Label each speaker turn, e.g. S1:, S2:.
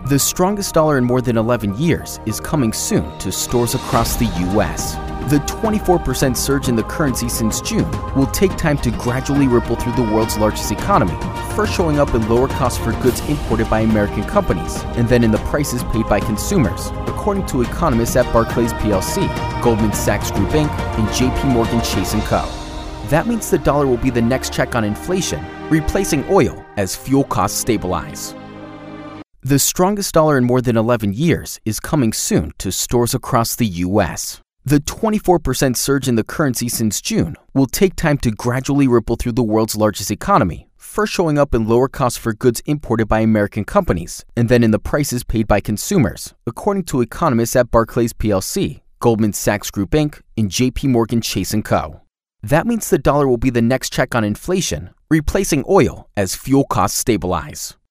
S1: The strongest dollar in more than 11 years is coming soon to stores across the U.S. The 24% surge in the currency since June will take time to gradually ripple through the world's largest economy, first showing up in lower costs for goods imported by American companies, and then in the prices paid by consumers, according to economists at Barclays PLC, Goldman Sachs Group Inc., and JP Morgan Chase & Co. That means the dollar will be the next check on inflation, replacing oil as fuel costs stabilize. The strongest dollar in more than 11 years is coming soon to stores across the U.S. The 24% surge in the currency since June will take time to gradually ripple through the world's largest economy, first showing up in lower costs for goods imported by American companies, and then in the prices paid by consumers, according to economists at Barclays PLC, Goldman Sachs Group Inc., and JP Morgan Chase & Co. That means the dollar will be the next check on inflation, replacing oil as fuel costs stabilize.